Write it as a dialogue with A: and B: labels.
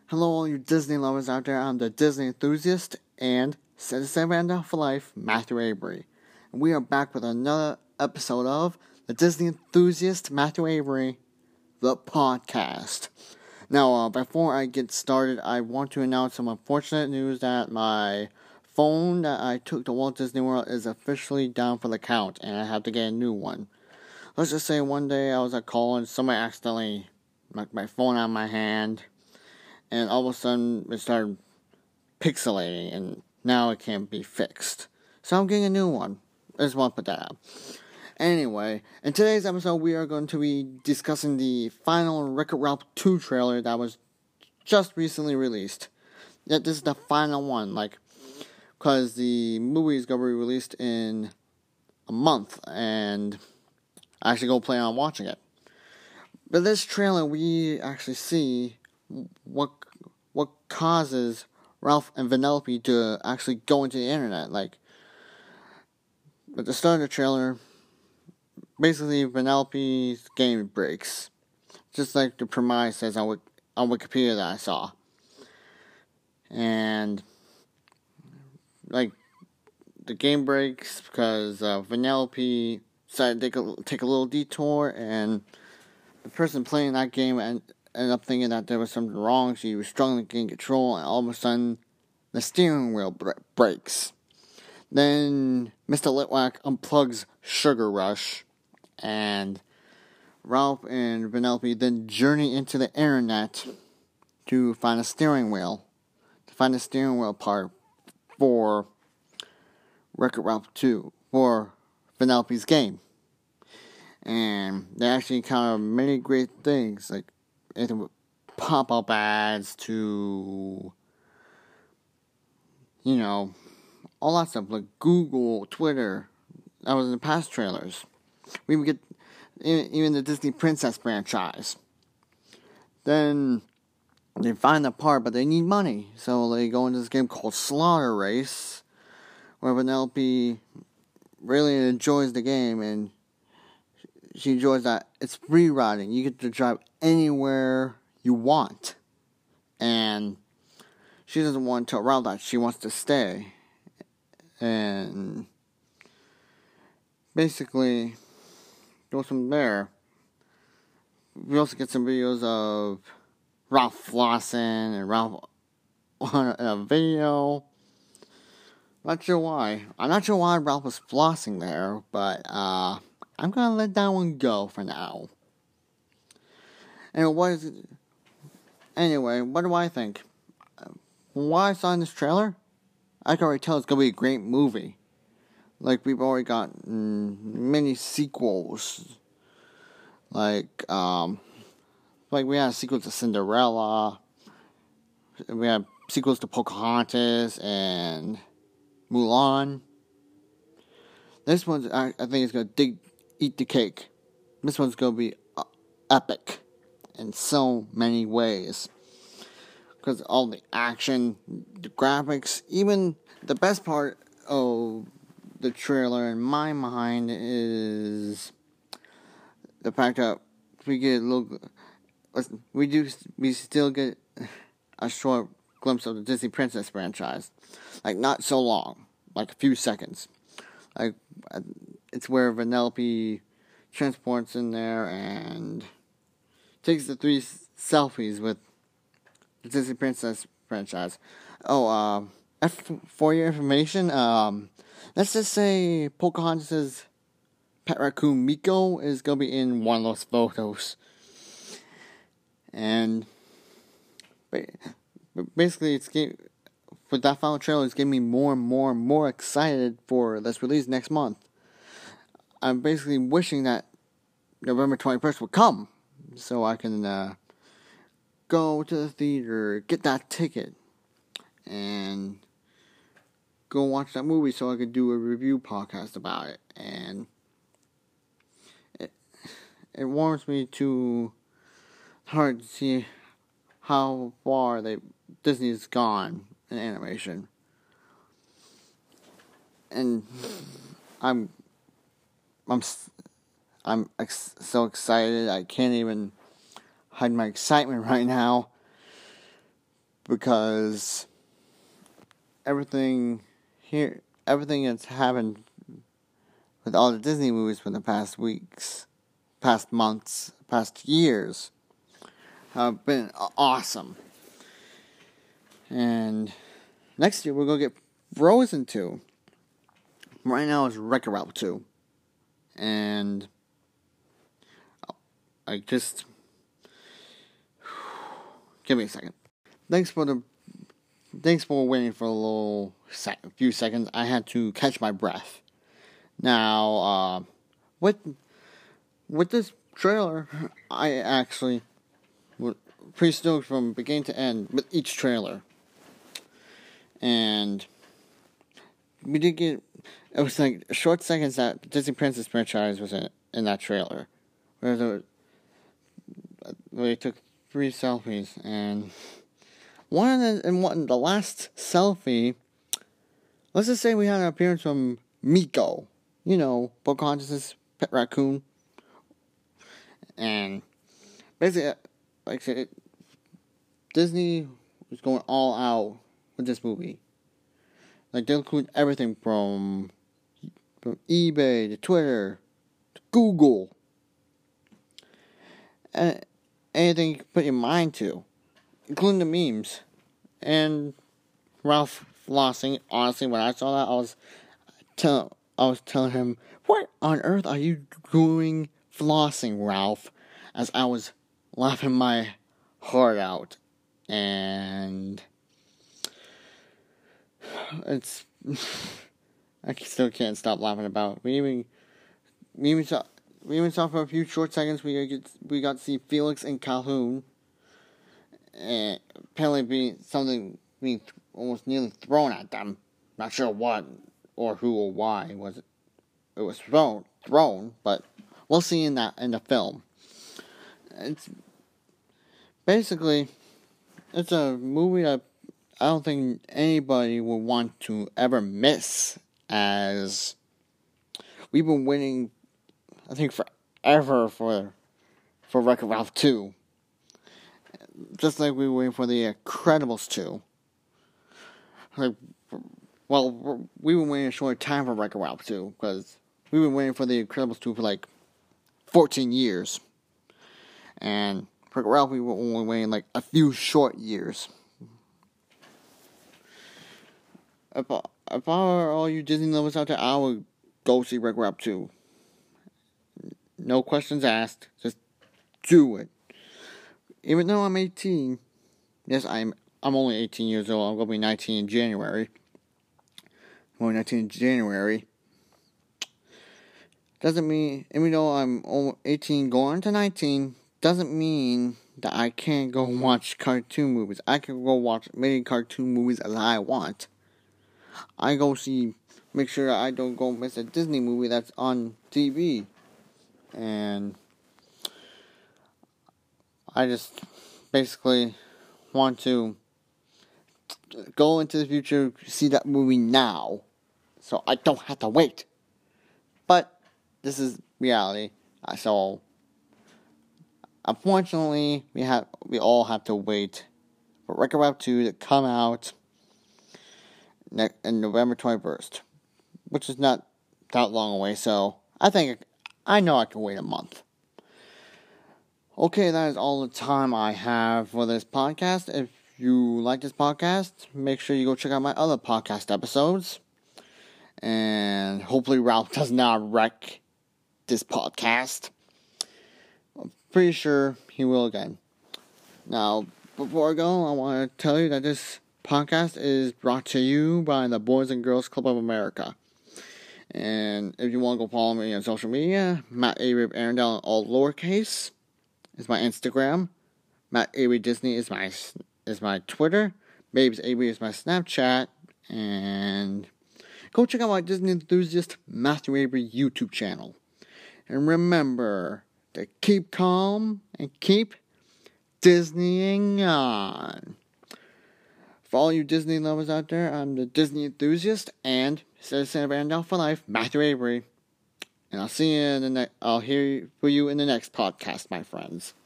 A: Hello, all you Disney lovers out there. I'm the Disney enthusiast and citizen Randolph for life, Matthew Avery. And we are back with another episode of the Disney enthusiast, Matthew Avery, the podcast. Now, before I get started, I want to announce some unfortunate news that my phone that I took to Walt Disney World is officially down for the count, and I have to get a new one. Let's just say one day I was at Collins, somebody accidentally knocked my phone out of my hand, and all of a sudden it started pixelating, and now it can't be fixed. So I'm getting a new one. I just want to put that out. Anyway, in today's episode, we are going to be discussing the final Wreck-It Ralph 2 trailer that was just recently released. Yet this is the final one, because the movie is going to be released in a month, and I actually go plan on watching it. But this trailer, we actually see what causes Ralph and Vanellope to actually go into the internet. At the start of the trailer, basically Vanellope's game breaks, just like the premise says on Wikipedia that I saw. And the game breaks because Vanellope decided to take a little detour, and the person playing that game ended up thinking that there was something wrong. She was struggling to gain control, and all of a sudden, the steering wheel breaks. Then Mr. Litwack unplugs Sugar Rush, and Ralph and Vanellope then journey into the internet to find a steering wheel. To find the steering wheel part for Wreck-It Ralph 2, for Vanellope's game. And they actually encounter many great things, like anything with pop-up ads to, all that stuff, like Google, Twitter. That was in the past trailers. We would get even the Disney Princess franchise. Then they find the part, but they need money, so they go into this game called Slaughter Race, where Vanellope really enjoys the game, and she enjoys that it's free riding. You get to drive anywhere you want. And she doesn't want to tell that. She wants to stay. And basically, goes from there. We also get some videos of Ralph flossing and Ralph on a video. Not sure why. I'm not sure why Ralph was flossing there, but I'm gonna let that one go for now. And what do I think? From what I saw in this trailer, I can already tell it's gonna be a great movie. We've already got many sequels. We had sequels to Cinderella. We had sequels to Pocahontas and Mulan. This one's, I think, is gonna eat the cake. This one's gonna be epic in so many ways, because all the action, the graphics, even the best part of the trailer in my mind is the fact that we still get a short glimpse of the Disney Princess franchise, not so long, a few seconds. It's where Vanellope transports in there and takes the 3 selfies with the Disney Princess franchise. For your information, let's just say Pocahontas' pet raccoon Miko is going to be in one of those photos. And basically, for that final trailer, it's getting me more and more and more excited for this release next month. I'm basically wishing that November 21st would come, so I can go to the theater, get that ticket, and go watch that movie so I could do a review podcast about it. And it warms me to heart to see how far Disney's gone in animation. And I'm so excited. I can't even hide my excitement right now. because everything that's happened with all the Disney movies for the past weeks, past months, past years have been awesome. And next year we're going to get Frozen 2. Right now it's Wreck-It Ralph 2. And I just... Give me a second. Thanks for waiting for a few seconds. I had to catch my breath. Now, with this trailer, I actually was pretty stoked from beginning to end with each trailer. And we did get, it was like short seconds that Disney Princess franchise was in that trailer. Where they took 3 selfies, and the last selfie, let's just say we had an appearance from Miko, Pocahontas' pet raccoon, and basically, like I said, Disney was going all out with this movie. Like, they include everything from eBay to Twitter to Google, and anything you can put your mind to, including the memes. And Ralph flossing. Honestly, when I saw that, I was telling him, "What on earth are you doing flossing, Ralph?" As I was laughing my heart out. And it's I still can't stop laughing about it. We even saw for a few short seconds. We got to see Felix and Calhoun, and apparently being almost nearly thrown at them. Not sure what or who or why it was thrown, but we'll see in the film. It's basically it's a movie that I don't think anybody would want to ever miss, as we've been waiting, I think, forever for Wreck-It Ralph 2. Just like we were waiting for the Incredibles 2. We've been waiting a short time for Wreck-It Ralph 2, because we've been waiting for the Incredibles 2 for 14 years. And Wreck-It Ralph, we were only waiting a few short years. If I were all you Disney lovers out there, I would go see Wreck-It Ralph 2. No questions asked. Just do it. Even though I'm 18, yes, I'm only 18 years old. I'm going to be 19 in January. I'm only 19 in January. Doesn't mean, even though I'm 18 going to 19, doesn't mean that I can't go watch cartoon movies. I can go watch many cartoon movies as I want. I go make sure I don't go miss a Disney movie that's on TV. And I just basically want to go into the future, see that movie now, so I don't have to wait. But this is reality. So unfortunately, we all have to wait for Wreck-It Ralph 2 to come out in November 21st, which is not that long away. So I know I can wait a month. Okay, that is all the time I have for this podcast. If you like this podcast, make sure you go check out my other podcast episodes. And hopefully Ralph does not wreck this podcast. I'm pretty sure he will again. Now, before I go, I want to tell you that this podcast is brought to you by the Boys and Girls Club of America. And if you want to go follow me on social media, Matt Avery Arendelle, all lowercase, is my Instagram. Matt Avery Disney is my Twitter. Babes Avery is my Snapchat. And go check out my Disney Enthusiast Matthew Avery YouTube channel. And remember to keep calm and keep Disneying on. For all you Disney lovers out there, I'm the Disney Enthusiast and Citizen of Arendelle for Life, Matthew Avery. And I'll see you I'll hear for you in the next podcast, my friends.